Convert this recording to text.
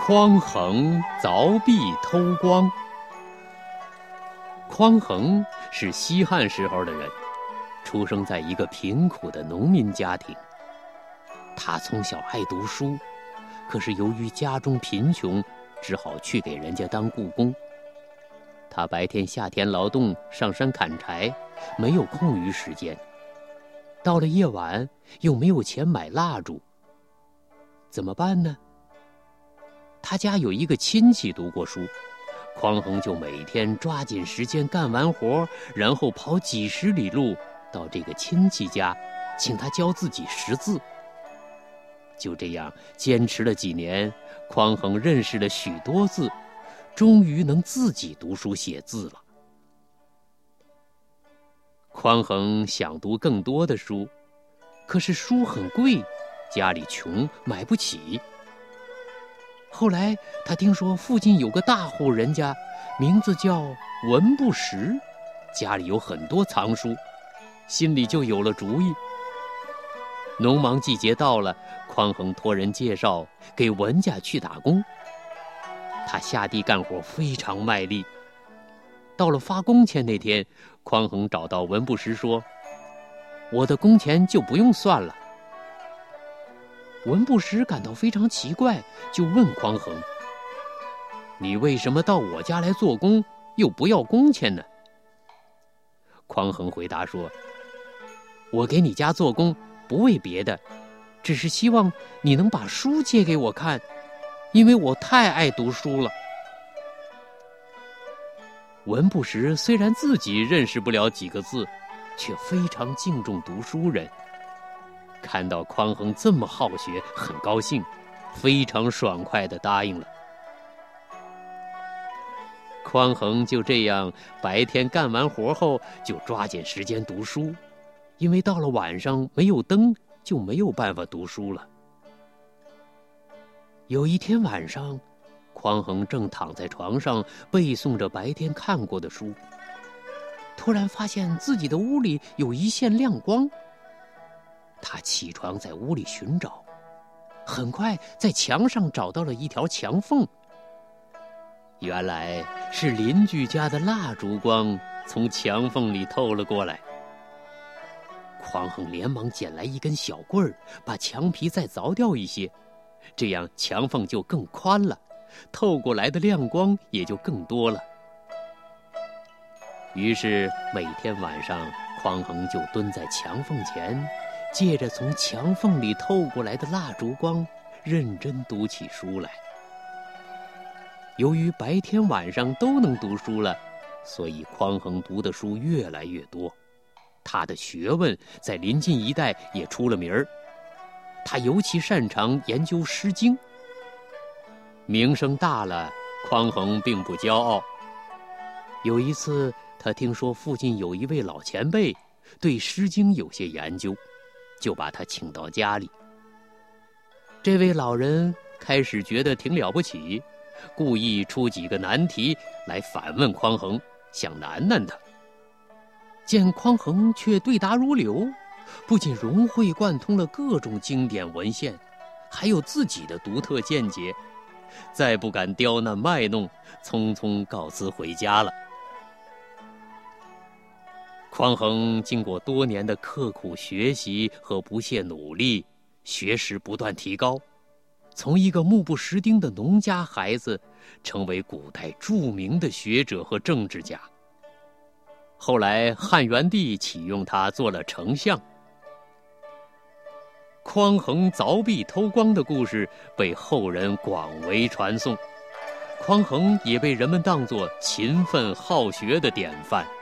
匡衡凿壁偷光。匡衡是西汉时候的人，出生在一个贫苦的农民家庭。他从小爱读书，可是由于家中贫穷，只好去给人家当雇工。他白天下田劳动，上山砍柴，没有空余时间。到了夜晚，又没有钱买蜡烛，怎么办呢？他家有一个亲戚读过书，匡衡就每天抓紧时间干完活，然后跑几十里路到这个亲戚家，请他教自己识字。就这样坚持了几年，匡衡认识了许多字，终于能自己读书写字了。匡衡想读更多的书，可是书很贵，家里穷，买不起。后来他听说附近有个大户人家，名字叫文不识，家里有很多藏书，心里就有了主意。农忙季节到了，匡衡托人介绍给文家去打工。他下地干活非常卖力。到了发工钱那天，匡衡找到文不识说：“我的工钱就不用算了。”文不识感到非常奇怪，就问匡衡：“你为什么到我家来做工，又不要工钱呢？”匡衡回答说：“我给你家做工，不为别的，只是希望你能把书借给我看，因为我太爱读书了。”文不识虽然自己认识不了几个字，却非常敬重读书人。看到匡衡这么好学，很高兴，非常爽快地答应了。匡衡就这样白天干完活后，就抓紧时间读书，因为到了晚上没有灯，就没有办法读书了。有一天晚上，匡衡正躺在床上背诵着白天看过的书，突然发现自己的屋里有一线亮光。他起床在屋里寻找，很快在墙上找到了一条墙缝。原来是邻居家的蜡烛光从墙缝里透了过来。匡衡连忙捡来一根小棍儿，把墙皮再凿掉一些，这样墙缝就更宽了，透过来的亮光也就更多了。于是每天晚上，匡衡就蹲在墙缝前，借着从墙缝里透过来的蜡烛光，认真读起书来。由于白天晚上都能读书了，所以匡衡读的书越来越多，他的学问在临近一带也出了名儿。他尤其擅长研究《诗经》。名声大了，匡衡并不骄傲。有一次，他听说附近有一位老前辈对《诗经》有些研究，就把他请到家里。这位老人开始觉得挺了不起，故意出几个难题来反问匡衡，想难难他。见匡衡却对答如流，不仅融会贯通了各种经典文献，还有自己的独特见解，再不敢刁难卖弄，匆匆告辞回家了。匡衡经过多年的刻苦学习和不懈努力，学识不断提高，从一个目不识丁的农家孩子，成为古代著名的学者和政治家。后来汉元帝启用他做了丞相。匡衡凿壁偷光的故事被后人广为传颂，匡衡也被人们当作勤奋好学的典范。